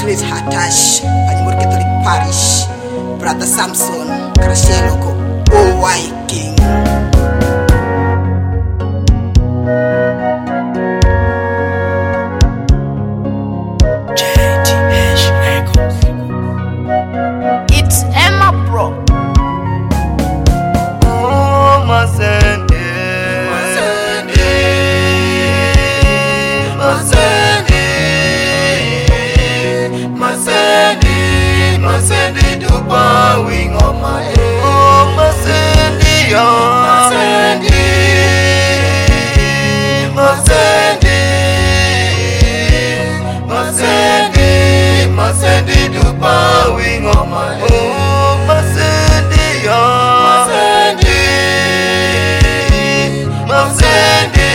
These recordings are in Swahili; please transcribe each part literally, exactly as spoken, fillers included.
Congratulate Hatash Panyimur Catholic Parish Brother Samson Krasheloko O Y King. It's Emma Pro. Oh, Masende, Masende, Masende, Masende, Masende, Duba wing on my head. Oh, Masende, Masende, Masende, Masende, Masende, Duba wing on my head. Oh, Masende, Masende, Masende,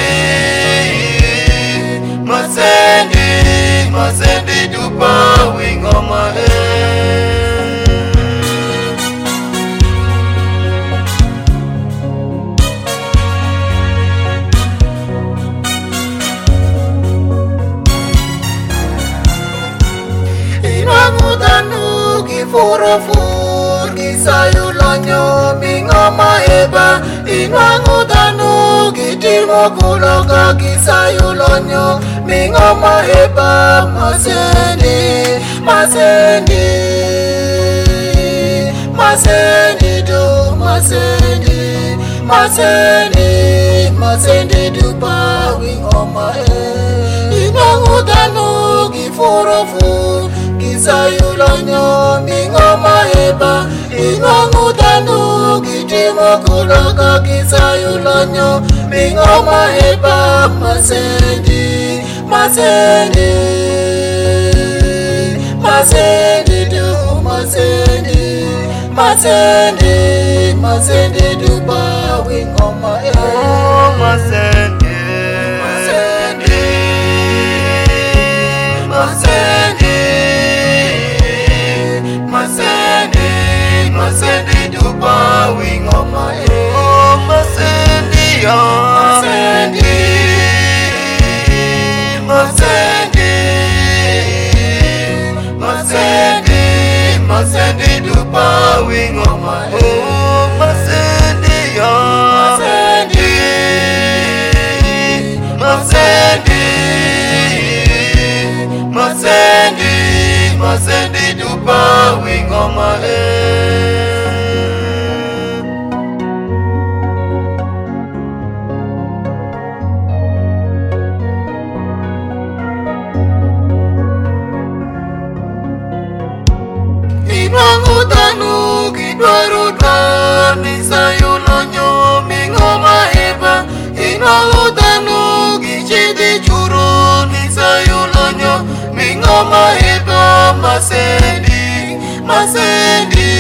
Masende, Masende, Duba wing on my head. Inamudanu gifurafur gisayulanyo mingoma eba. Inamudanu gitimokuloga gisayulanyo mingoma eba. Masende, Masende, Masende do, Masende, Masende, Masende Duba wingoma e. Inamudanu gifurafur gisayulanyo mingoma eba. Inamudanu gitimokuloga gisayulanyo mingoma eba. Masende, Masende, Masende do, Masende, Masende, Masende Duba wingoma e. Oh, Masende, Masende, Masende, Masende, Masende Duba wingoma e. Oh, Masende, Masende, Masende, Masende, Masende Duba wingoma e. Oh, Masende, Masende, Masende, Masende, Masende Duba wingoma e. Inamudanu gidwaruda nisayulanyo mingoma eba. Inamudanu gichidi churu nisayulanyo mingoma eba. Masendi, Masendi,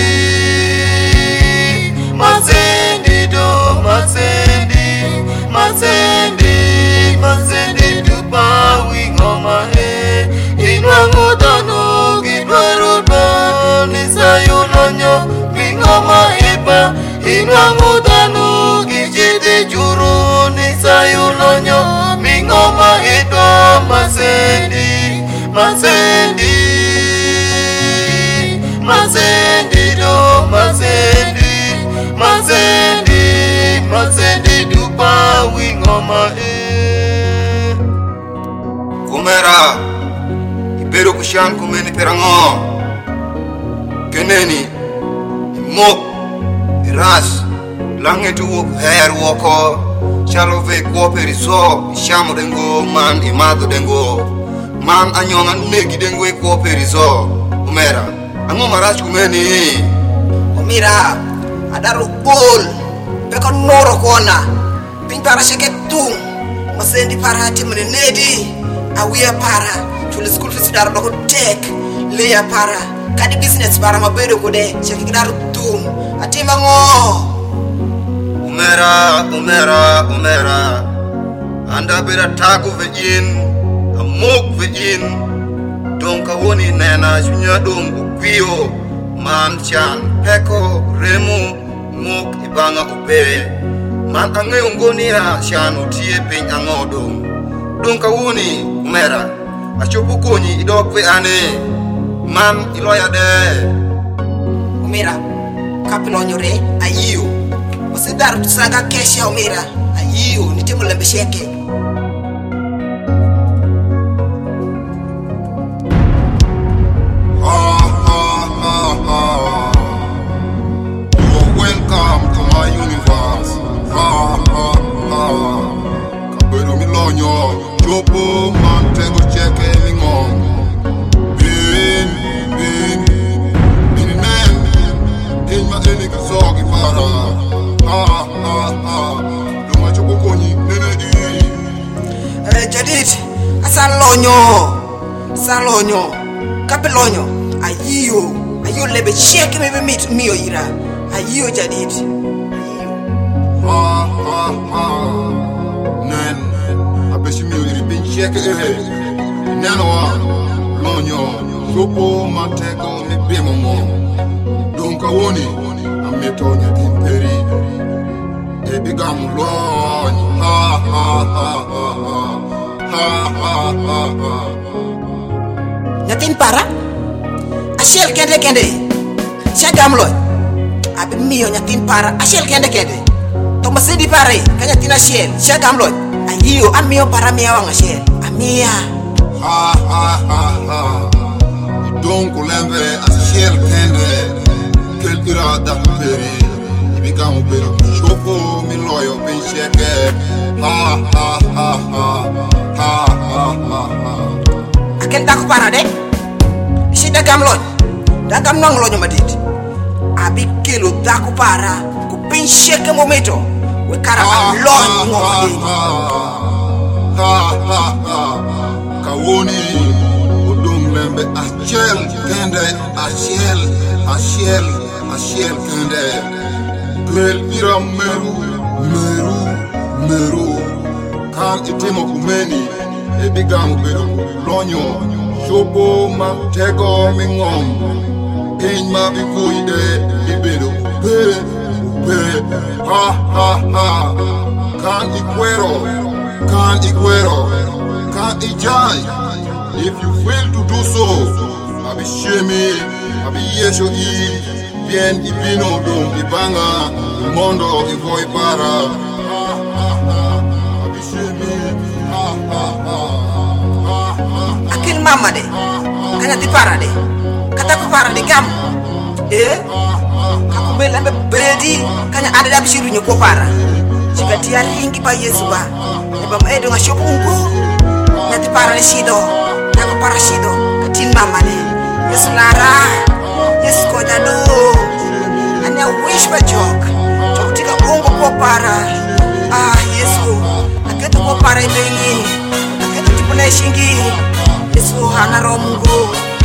Masendi do, Masendi, Masendi, Masendi Duba wingoma e. Inamudanu gidwaruda nisayulanyo mingoma eba. Inamudanu gichidi churu nisayulanyo mingoma eba. Masendi, Masendi, Masendi do, Masendi, Masendi, Masendi Duba wingoma e. Kumera ibero kushan kumeni perango keneni mok ras langetu her woko chalo ve ko periso shamo dengo man imado dengo man anyonga negi dengo ko periso. Umera ango marach kumeni Umira Adaru bol Beko noro kona Pin para shaketung Masendi para hati mnenedi Awia para Chule school fees daru loko tek Leya para Kadi business para mabedo kude Shaki daru tum Atima ngo Umera, Umera, Umera Anda bera taku vejin Amok vejin Donka woni nena junya dongu kwio Man chan peko remu Mok ibanga ube Man ange ungoni ya chan utie ping angodo Donka woni Umera Achopu konyi idokwe ane man iloya de Omira kapilonyo re ayiyo usidar tusaga kesha Omira ayiyo nitimo lembe sheke Chopo mantego cheke lingong bin bin bin men in ma ene kasogi para ha ha ha lunga chopo koni nene di eh jadit asalonyo salonyo kapelonyo ayiyo ayiyo lebe cheke mebe mit miyo ira ayiyo jadit ha ha ha nen abeshimi iri bin cheke eh nano lonyo chopo mantego mi bimo mo donka woni ametonya timperi e bigam lon ha ha ha ha ha ha ha ha nyatin para ashel kende kende shagam loy abi miyo nyatin para ashel kende kende to masidi pare kanya tina shel shagam loy ayiyo an miyo para miya wanga shel amia ha ha ha ha donc lembe ashel kende kel irada peri bigam bero chopo mi loyo bin cheke ha ha ha ha ha ha ha akel dak para de si dagam loy dagam nong loyo madit abi kelo dak para ku bin cheke momento we kara loy ngomadi ha ha ha kawoni odum lembe achel kende achel achel achel kende kel ira meru meru meru kan itimo kumeni e bigam bedo lonyo chopo mantego mingom in ma bi kuide ibedo pe pe ha ha ha kan ikwero kan ikwero kan ijai if you fail to do so abi shemi abi yesho i bien ibino dum ibanga mondo ivoi para ha ha ha abi shemi ha ha ha akil mama de kanya di para de kata ku para de gam eh aku belambe bredi kanya ada dab shiru nyoko para jika dia ringi pa Yesu ba e ba mai do ngashopu ungu nyati para de shido nako para shido katin mama de Yesu lara Yesu ko dado anya wish ba jok jok tika ungu ko para ah Yesu aketo ko para bengi aketo tipuna shingi Yesu hana romungu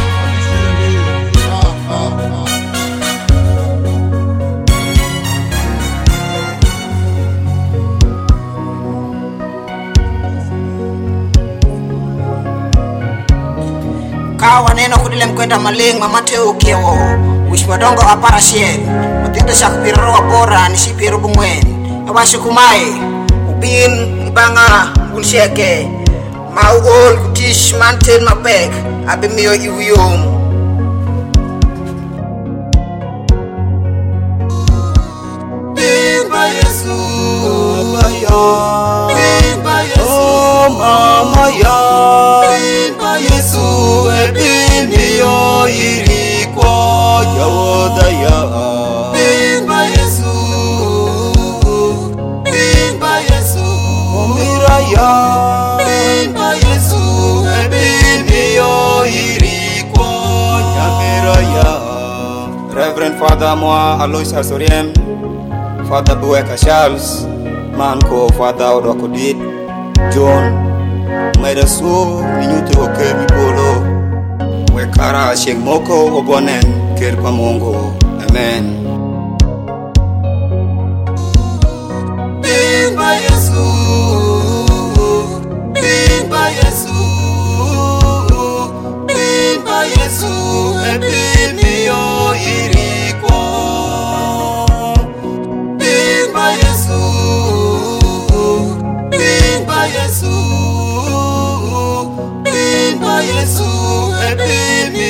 kawa neno kudile mkwenda maling mamateo kewo wish madongo apara shien matende shakpiro bora nishipiro bumwen abashukumae ubin ibanga unsheke maugol kutish mantel mapek abimiyo iwiyom bin ba Yesu ya bin ba Yesu oh mama ya bin ba Yesu bin yo iri kwa yoda ya bin ba Yesu bin ba Yesu Omira ya bin ba Yesu bin yo iri kwa nyamira ya Reverend Father Moa Alois Asoriem, Father Bueka Charles, Manko Father Odokodit, John, Maida Su, Minuto Kermi Polo, Wekara Sheng Moko Obonen, Kerpa Mongo, Amen. bin ba Yesu bin ba Yesu bin ba Yesu bin yo iri kwa bin ba Yesu bin ba Yesu bin ba Yesu bin